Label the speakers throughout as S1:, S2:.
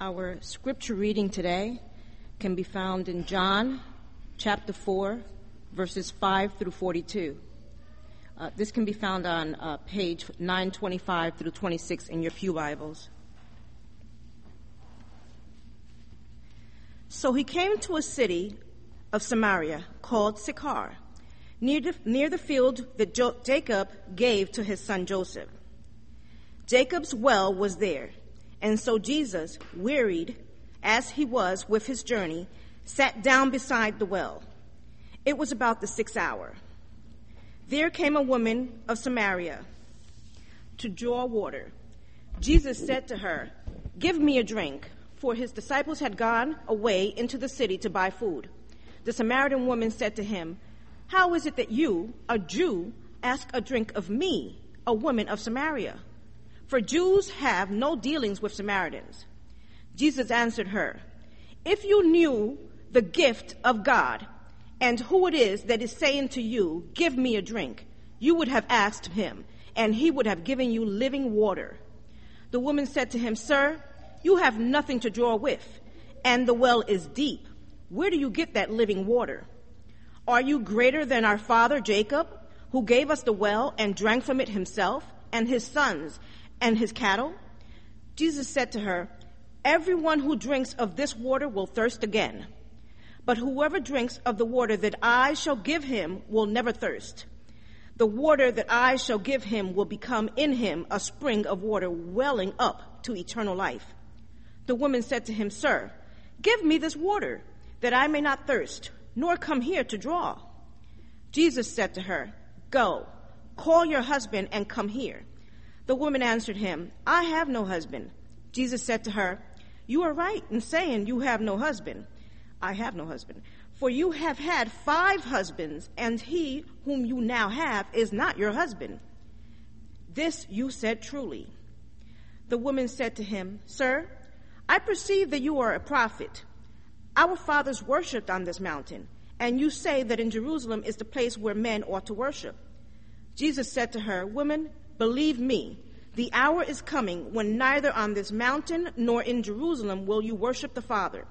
S1: Our scripture reading today can be found in John chapter 4, verses 5 through 42. This can be found on page 925 through 26 in your pew Bibles. So he came to a city of Samaria called Sychar, near the field that Jacob gave to his son Joseph. Jacob's well was there, and so Jesus, wearied as he was with his journey, sat down beside the well. It was about the 6th hour. There came a woman of Samaria to draw water. Jesus said to her, "Give me a drink," for his disciples had gone away into the city to buy food. The Samaritan woman said to him, "How is it that you, a Jew, ask a drink of me, a woman of Samaria? For Jews have no dealings with Samaritans." Jesus answered her, "If you knew the gift of God and who it is that is saying to you, 'Give me a drink,' you would have asked him, and he would have given you living water." The woman said to him, "Sir, you have nothing to draw with, and the well is deep. Where do you get that living water? Are you greater than our father Jacob, who gave us the well and drank from it himself, and his sons and his cattle?" Jesus said to her, "Everyone who drinks of this water will thirst again. But whoever drinks of the water that I shall give him will never thirst. The water that I shall give him will become in him a spring of water welling up to eternal life." The woman said to him, "Sir, give me this water, that I may not thirst, nor come here to draw." Jesus said to her, "Go, call your husband and come here." The woman answered him, "I have no husband." Jesus said to her, "You are right in saying you have no husband. I have no husband. For you have had 5 husbands, and he whom you now have is not your husband. This you said truly." The woman said to him, "Sir, I perceive that you are a prophet. Our fathers worshipped on this mountain, and you say that in Jerusalem is the place where men ought to worship." Jesus said to her, "Woman, believe me, the hour is coming when neither on this mountain nor in Jerusalem will you worship the Father.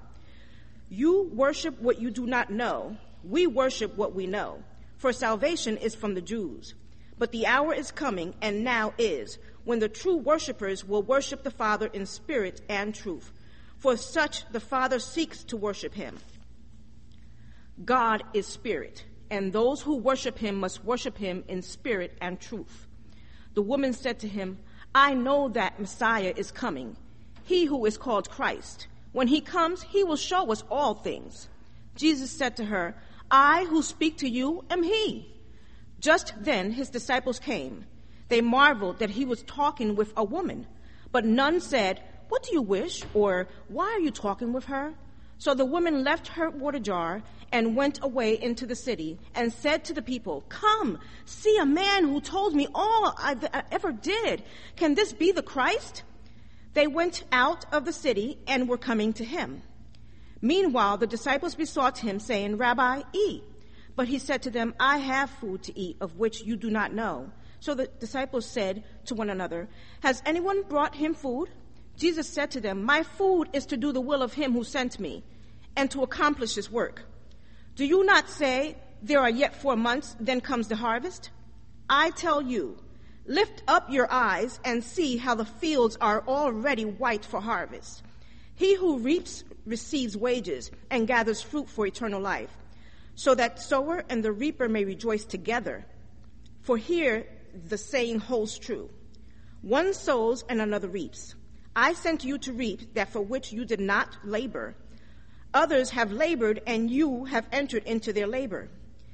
S1: You worship what you do not know. We worship what we know, for salvation is from the Jews. But the hour is coming, and now is, when the true worshipers will worship the Father in spirit and truth, for such the Father seeks to worship him. God is spirit, and those who worship him must worship him in spirit and truth." The woman said to him, "I know that Messiah is coming, he who is called Christ. When he comes, he will show us all things." Jesus said to her, "I who speak to you am he." Just then his disciples came. They marveled that he was talking with a woman, but none said, "What do you wish?" or "Why are you talking with her?" So the woman left her water jar and went away into the city and said to the people, "Come, see a man who told me all I ever did. Can this be the Christ?" They went out of the city and were coming to him. Meanwhile, the disciples besought him, saying, "Rabbi, eat." But he said to them, "I have food to eat of which you do not know." So the disciples said to one another, "Has anyone brought him food?" Jesus said to them, "My food is to do the will of him who sent me, and to accomplish his work. Do you not say, 'There are yet 4 months, then comes the harvest'? I tell you, lift up your eyes and see how the fields are already white for harvest. He who reaps receives wages and gathers fruit for eternal life, so that sower and the reaper may rejoice together. For here the saying holds true: one sows and another reaps. I sent you to reap that for which you did not labor. Others have labored, and you have entered into their labor."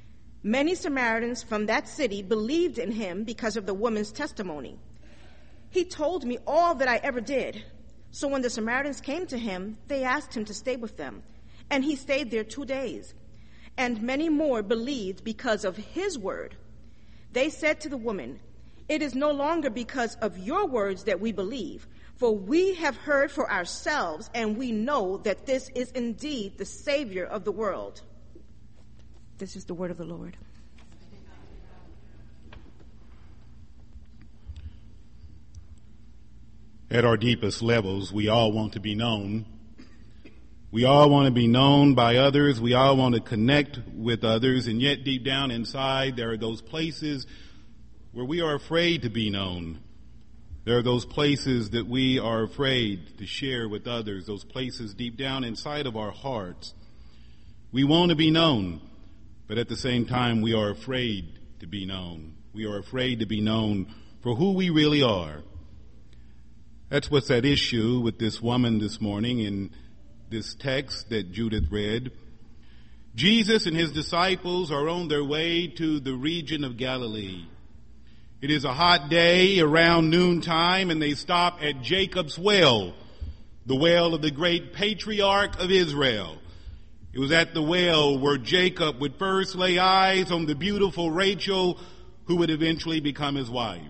S1: Many Samaritans from that city believed in him because of the woman's testimony. "He told me all that I ever did." So when the Samaritans came to him, they asked him to stay with them, and he stayed there 2 days. And many more believed because of his word. They said to the woman, "It is no longer because of your words that we believe, for we have heard for ourselves, and we know that this is indeed the Savior of the world." This is the word of the Lord.
S2: At our deepest levels, we all want to be known. We all want to be known by others. We all want to connect with others. And yet deep down inside, there are those places where we are afraid to be known. There are those places that we are afraid to share with others, those places deep down inside of our hearts. We want to be known, but at the same time, we are afraid to be known. We are afraid to be known for who we really are. That's what's at issue with this woman this morning in this text that Judith read. Jesus and his disciples are on their way to the region of Galilee. It is a hot day around noontime, and they stop at Jacob's well, the well of the great patriarch of Israel. It was at the well where Jacob would first lay eyes on the beautiful Rachel, who would eventually become his wife.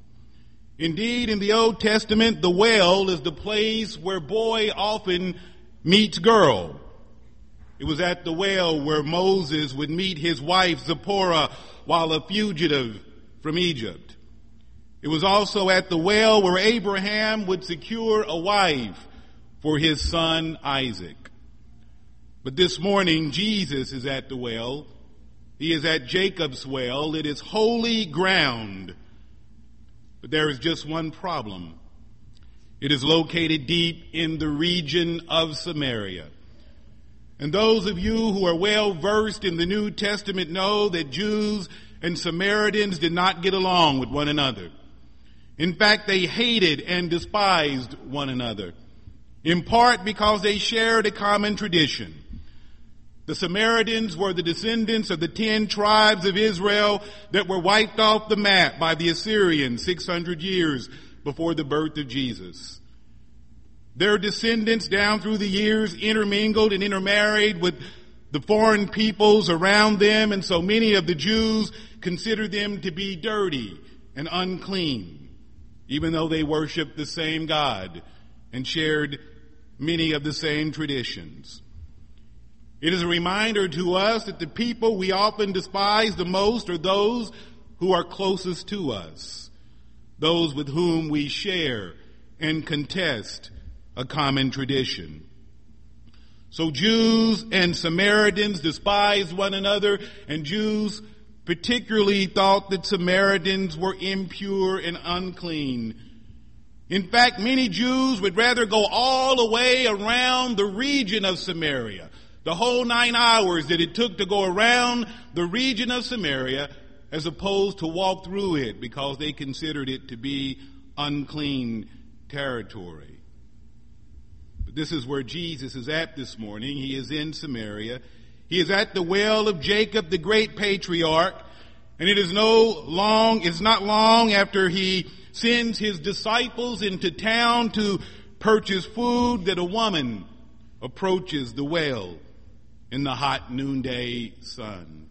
S2: Indeed, in the Old Testament, the well is the place where boy often meets girl. It was at the well where Moses would meet his wife Zipporah while a fugitive from Egypt. It was also at the well where Abraham would secure a wife for his son Isaac. But this morning, Jesus is at the well. He is at Jacob's well. It is holy ground. But there is just one problem. It is located deep in the region of Samaria. And those of you who are well versed in the New Testament know that Jews and Samaritans did not get along with one another. In fact, they hated and despised one another, in part because they shared a common tradition. The Samaritans were the descendants of the 10 tribes of Israel that were wiped off the map by the Assyrians 600 years before the birth of Jesus. Their descendants down through the years intermingled and intermarried with the foreign peoples around them, and so many of the Jews considered them to be dirty and unclean, even though they worshiped the same God and shared many of the same traditions. It is a reminder to us that the people we often despise the most are those who are closest to us, those with whom we share and contest a common tradition. So Jews and Samaritans despised one another, and Jews particularly thought that Samaritans were impure and unclean. In fact, many Jews would rather go all the way around the region of Samaria, the whole 9 hours that it took to go around the region of Samaria, as opposed to walk through it, because they considered it to be unclean territory. But this is where Jesus is at this morning. He is in Samaria. He is at the well of Jacob, the great patriarch, and it's not long after he sends his disciples into town to purchase food that a woman approaches the well in the hot noonday sun.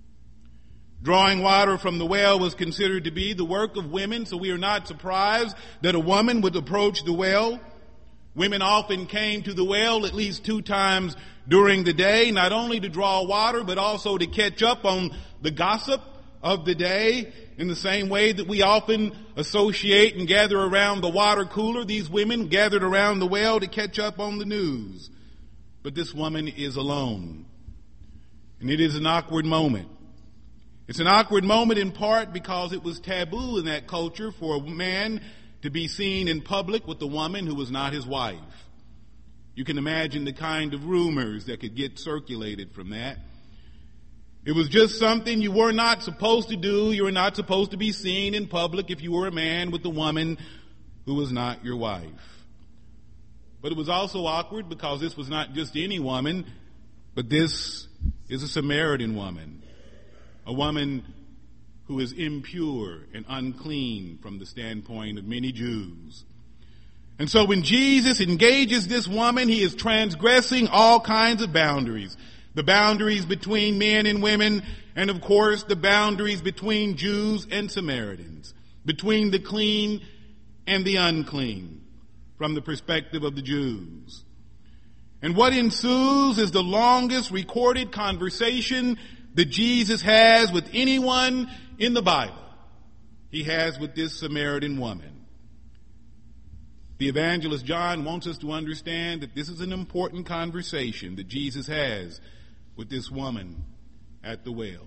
S2: Drawing water from the well was considered to be the work of women, so we are not surprised that a woman would approach the well. Women often came to the well at least 2 times during the day, not only to draw water, but also to catch up on the gossip of the day. In the same way that we often associate and gather around the water cooler, these women gathered around the well to catch up on the news. But this woman is alone. And it is an awkward moment. It's an awkward moment in part because it was taboo in that culture for a man to be seen in public with a woman who was not his wife. You can imagine the kind of rumors that could get circulated from that. It was just something you were not supposed to do. You were not supposed to be seen in public if you were a man with a woman who was not your wife. But it was also awkward because this was not just any woman, but this is a Samaritan woman, a woman who is impure and unclean from the standpoint of many Jews. And so when Jesus engages this woman, he is transgressing all kinds of boundaries. The boundaries between men and women, and of course the boundaries between Jews and Samaritans, between the clean and the unclean, from the perspective of the Jews. And what ensues is the longest recorded conversation that Jesus has with anyone in the Bible. He has with this Samaritan woman. The evangelist John wants us to understand that this is an important conversation that Jesus has with this woman at the well.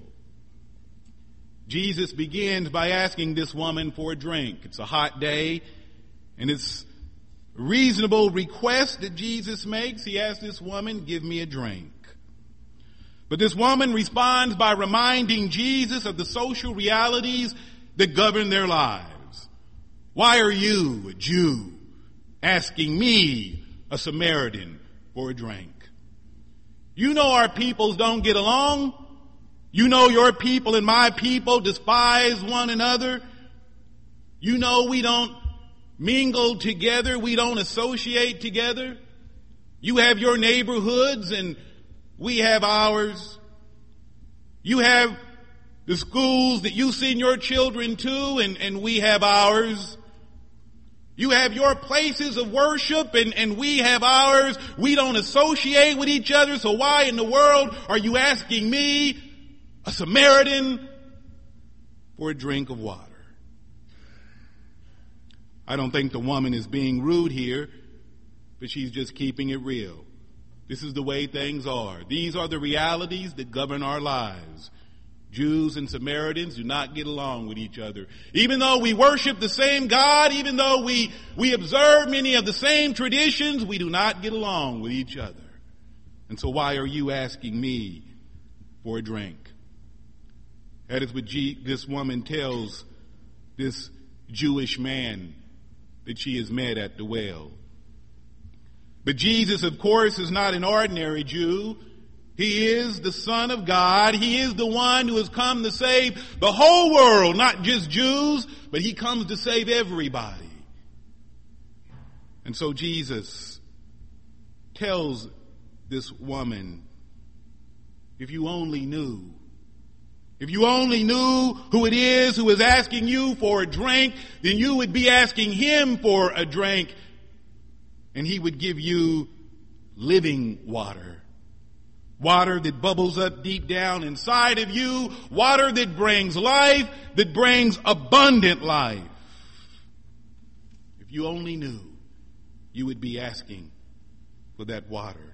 S2: Jesus begins by asking this woman for a drink. It's a hot day, and it's a reasonable request that Jesus makes. He asks this woman, "Give me a drink." But this woman responds by reminding Jesus of the social realities that govern their lives. Why are you, a Jew, asking me, a Samaritan, for a drink? You know our peoples don't get along. You know your people and my people despise one another. You know we don't mingle together. We don't associate together. You have your neighborhoods and we have ours. You have the schools that you send your children to and we have ours. You have your places of worship and we have ours. We don't associate with each other, so why in the world are you asking me, a Samaritan, for a drink of water? I don't think the woman is being rude here, but she's just keeping it real. This is the way things are. These are the realities that govern our lives. Jews and Samaritans do not get along with each other. Even though we worship the same God, even though we observe many of the same traditions, we do not get along with each other. And so why are you asking me for a drink? That is what this woman tells this Jewish man that she has met at the well. But Jesus, of course, is not an ordinary Jew. He is the Son of God. He is the one who has come to save the whole world, not just Jews, but he comes to save everybody. And so Jesus tells this woman, if you only knew who it is who is asking you for a drink, then you would be asking him for a drink, and he would give you living water. Water that bubbles up deep down inside of you. Water that brings life, that brings abundant life. If you only knew, you would be asking for that water.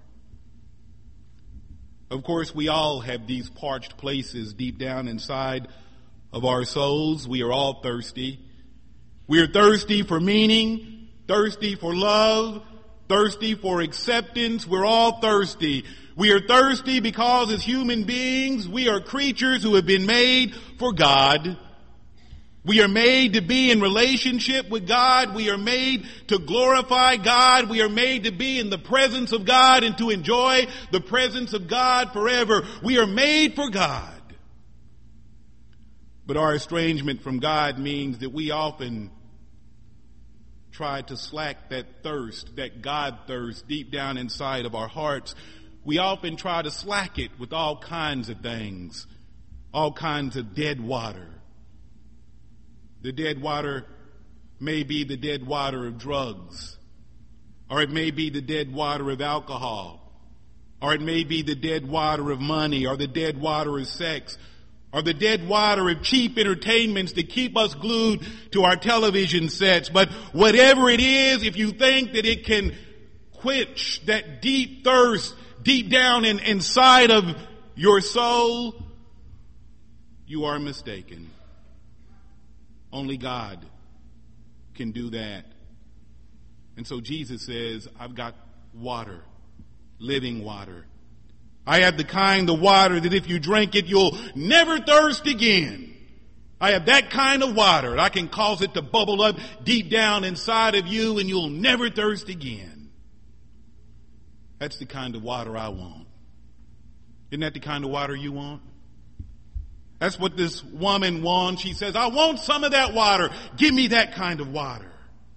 S2: Of course, we all have these parched places deep down inside of our souls. We are all thirsty. We are thirsty for meaning, thirsty for love, thirsty for acceptance. We're all thirsty. We are thirsty because as human beings, we are creatures who have been made for God. We are made to be in relationship with God. We are made to glorify God. We are made to be in the presence of God and to enjoy the presence of God forever. We are made for God. But our estrangement from God means that we often try to slack that thirst, that God thirst deep down inside of our hearts. We often try to slack it with all kinds of things, all kinds of dead water. The dead water may be the dead water of drugs, or it may be the dead water of alcohol, or it may be the dead water of money, or the dead water of sex, or the dead water of cheap entertainments that keep us glued to our television sets. But whatever it is, if you think that it can quench that deep thirst deep down inside of your soul, you are mistaken. Only God can do that. And so Jesus says, I've got water, living water. I have the kind of water that if you drink it, you'll never thirst again. I have that kind of water. I can cause it to bubble up deep down inside of you and you'll never thirst again. That's the kind of water I want. Isn't that the kind of water you want? That's what this woman wants. She says, I want some of that water. Give me that kind of water.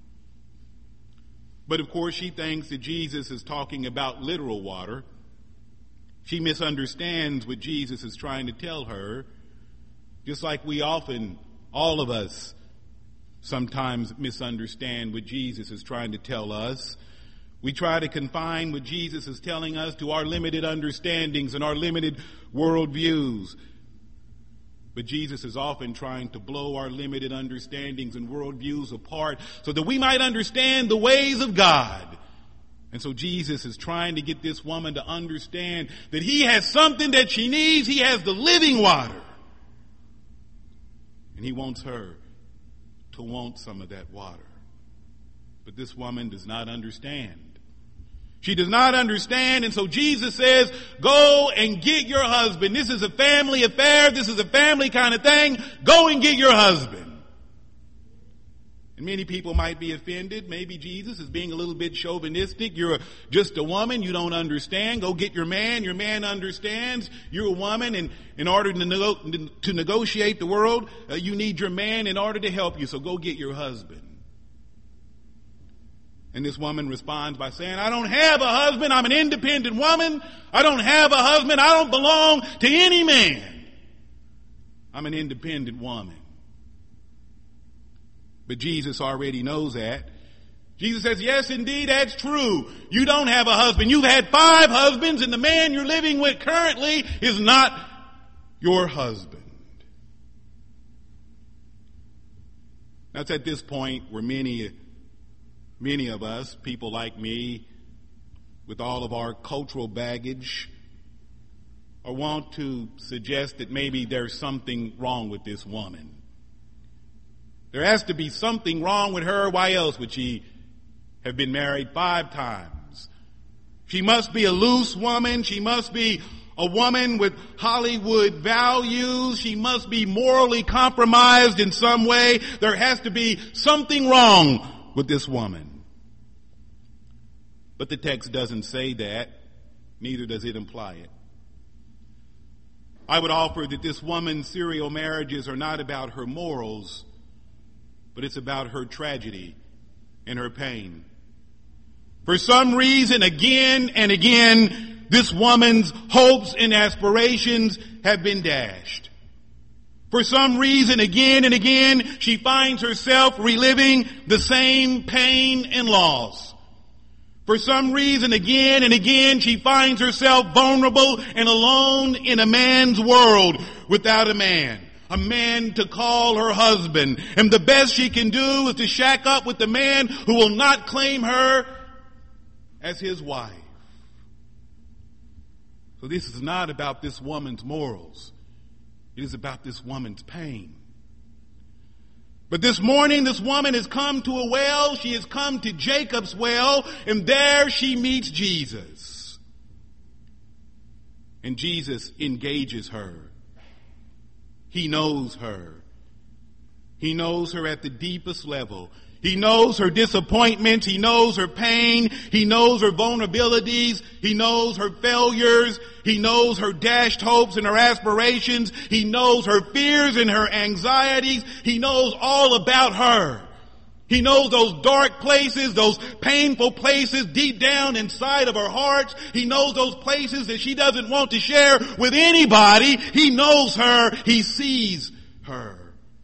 S2: But of course, she thinks that Jesus is talking about literal water. She misunderstands what Jesus is trying to tell her, just like we often, all of us, sometimes misunderstand what Jesus is trying to tell us. We try to confine what Jesus is telling us to our limited understandings and our limited worldviews. But Jesus is often trying to blow our limited understandings and worldviews apart so that we might understand the ways of God. And so Jesus is trying to get this woman to understand that he has something that she needs. He has the living water. And he wants her to want some of that water. But this woman does not understand. She does not understand, and so Jesus says, go and get your husband. This is a family affair. This is a family kind of thing. Go and get your husband. And many people might be offended. Maybe Jesus is being a little bit chauvinistic. You're just a woman. You don't understand. Go get your man. Your man understands. You're a woman, and in order to negotiate the world, you need your man in order to help you. So go get your husband. And this woman responds by saying, I don't have a husband. I'm an independent woman. I don't have a husband. I don't belong to any man. I'm an independent woman. But Jesus already knows that. Jesus says, yes, indeed, that's true. You don't have a husband. You've had 5 husbands, and the man you're living with currently is not your husband. Now, it's at this point where many of us, people like me, with all of our cultural baggage, or want to suggest that maybe there's something wrong with this woman. There has to be something wrong with her. Why else would she have been married 5 times? She must be a loose woman. She must be a woman with Hollywood values. She must be morally compromised in some way. There has to be something wrong with this woman. But the text doesn't say that, neither does it imply it. I would offer that this woman's serial marriages are not about her morals, but it's about her tragedy and her pain. For some reason, again and again, this woman's hopes and aspirations have been dashed. For some reason, again and again, she finds herself reliving the same pain and loss. For some reason, again and again, she finds herself vulnerable and alone in a man's world without a man to call her husband. And the best she can do is to shack up with the man who will not claim her as his wife. So this is not about this woman's morals. It is about this woman's pain. But this morning, this woman has come to a well. She has come to Jacob's well, and there she meets Jesus. And Jesus engages her. He knows her. He knows her at the deepest level. He knows her disappointments. He knows her pain. He knows her vulnerabilities. He knows her failures. He knows her dashed hopes and her aspirations. He knows her fears and her anxieties. He knows all about her. He knows those dark places, those painful places deep down inside of her heart. He knows those places that she doesn't want to share with anybody. He knows her. He sees her.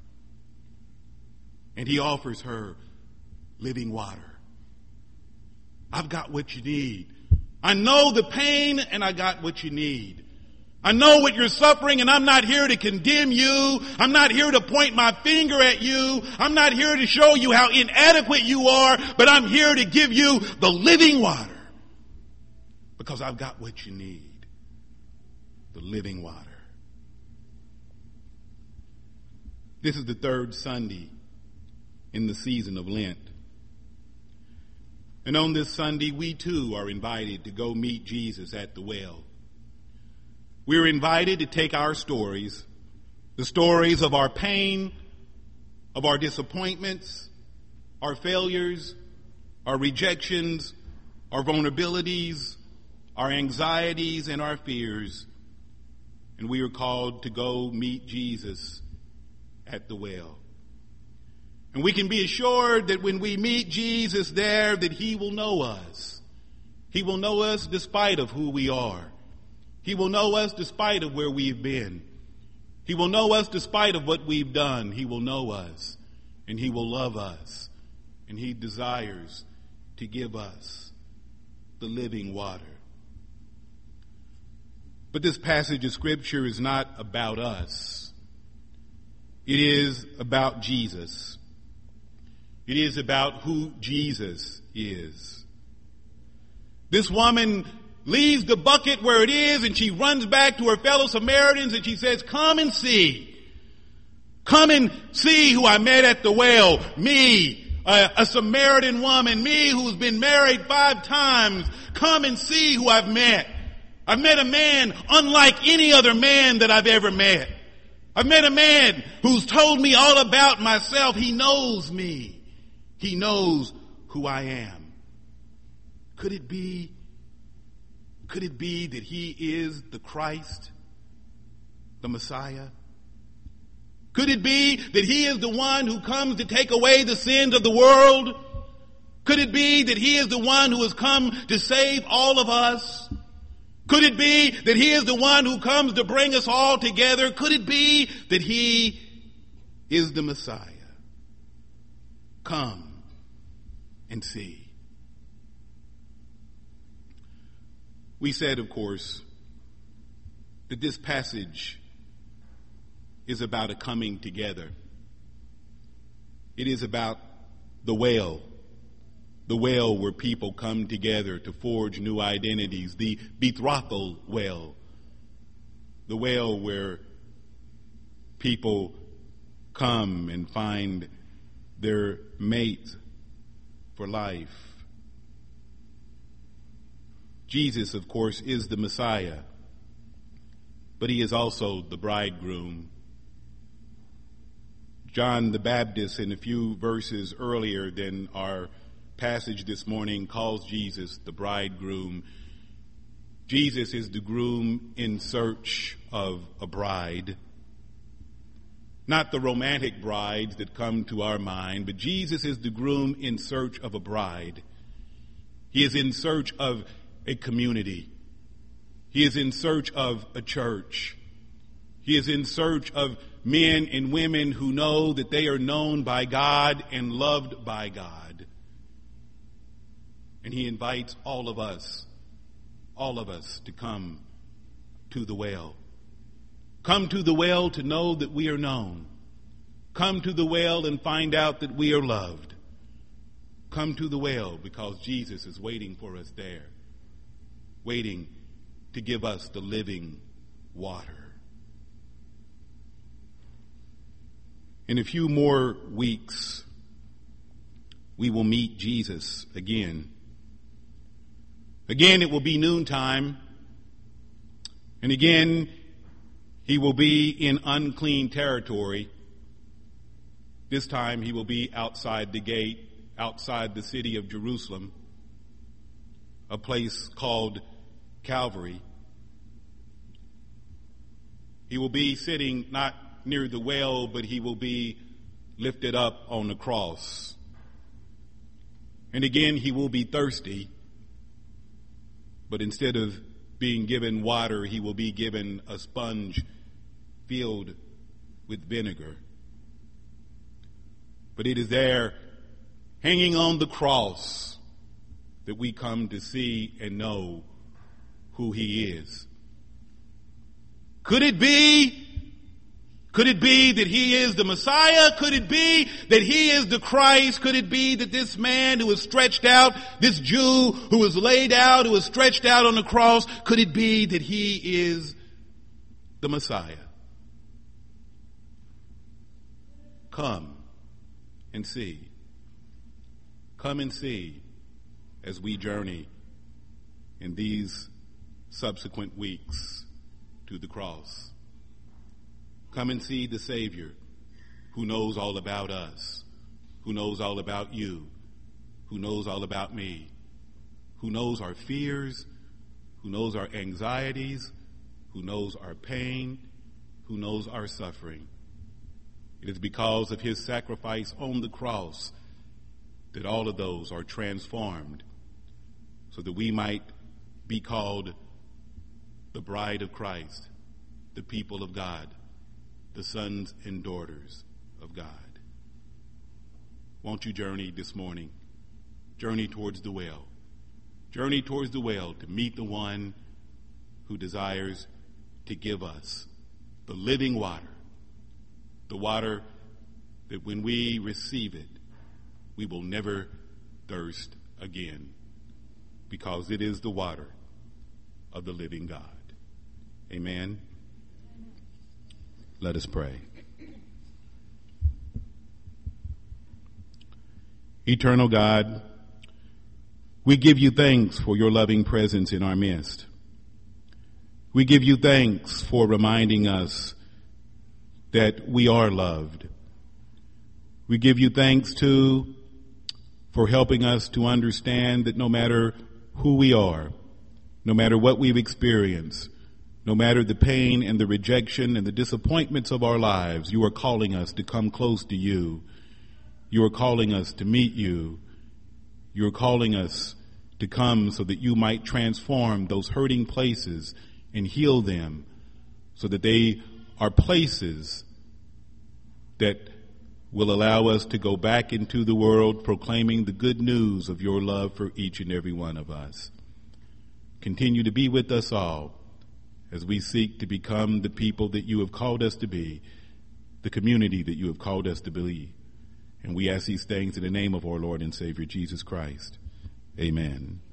S2: And he offers her living water. I've got what you need. I know the pain, and I got what you need. I know what you're suffering, and I'm not here to condemn you. I'm not here to point my finger at you. I'm not here to show you how inadequate you are, but I'm here to give you the living water. Because I've got what you need. The living water. This is the 3rd Sunday in the season of Lent. And on this Sunday, we too are invited to go meet Jesus at the well. We're invited to take our stories, the stories of our pain, of our disappointments, our failures, our rejections, our vulnerabilities, our anxieties, and our fears. And we are called to go meet Jesus at the well. And we can be assured that when we meet Jesus there, that he will know us. He will know us despite of who we are. He will know us despite of where we've been. He will know us despite of what we've done. He will know us, and he will love us, and he desires to give us the living water. But this passage of Scripture is not about us. It is about Jesus. It is about who Jesus is. This woman leaves the bucket where it is and she runs back to her fellow Samaritans and she says, come and see. Come and see who I met at the well. Me, a Samaritan woman. Me who's been married 5 times. Come and see who I've met. I've met a man unlike any other man that I've ever met. I've met a man who's told me all about myself. He knows me. He knows who I am. Could it be that he is the Christ, the Messiah? Could it be that he is the one who comes to take away the sins of the world? Could it be that he is the one who has come to save all of us? Could it be that he is the one who comes to bring us all together? Could it be that he is the Messiah? Come and see. We said, of course, that this passage is about a coming together. It is about the well where people come together to forge new identities, the betrothal well, the well where people come and find their mate for life. Jesus, of course, is the Messiah, but he is also the bridegroom. John the Baptist, in a few verses earlier than our passage this morning, calls Jesus the bridegroom. Jesus is the groom in search of a bride. Not the romantic brides that come to our mind, but Jesus is the groom in search of a bride. He is in search of a community. He is in search of a church. He is in search of men and women who know that they are known by God and loved by God. And he invites all of us to come to the well. Come to the well to know that we are known. Come to the well and find out that we are loved. Come to the well because Jesus is waiting for us there, waiting to give us the living water. In a few more weeks, we will meet Jesus again. Again, it will be noontime. And again, he will be in unclean territory. This time, he will be outside the gate, outside the city of Jerusalem, a place called Calvary. He will be sitting not near the well, but he will be lifted up on the cross. And again, he will be thirsty, but instead of being given water, he will be given a sponge filled with vinegar. But it is there, hanging on the cross, that we come to see and know who he is. Could it be that he is the Messiah? Could it be that he is the Christ? Could it be that this man who is stretched out, this Jew who is laid out, who is stretched out on the cross, could it be that he is the Messiah? Come and see. Come and see as we journey in these subsequent weeks to the cross. Come and see the Savior who knows all about us, who knows all about you, who knows all about me, who knows our fears, who knows our anxieties, who knows our pain, who knows our suffering. It is because of his sacrifice on the cross that all of those are transformed so that we might be called the bride of Christ, the people of God, the sons and daughters of God. Won't you journey this morning? Journey towards the well. Journey towards the well to meet the one who desires to give us the living water The water that when we receive it, we will never thirst again, because it is the water of the living God. Amen. Let us pray. Eternal God, we give you thanks for your loving presence in our midst. We give you thanks for reminding us that we are loved. We give you thanks, too, for helping us to understand that no matter who we are, no matter what we've experienced, no matter the pain and the rejection and the disappointments of our lives, you are calling us to come close to you. You are calling us to meet you. You are calling us to come so that you might transform those hurting places and heal them, so that they are places that will allow us to go back into the world proclaiming the good news of your love for each and every one of us. Continue to be with us all as we seek to become the people that you have called us to be, the community that you have called us to be. And we ask these things in the name of our Lord and Savior, Jesus Christ. Amen.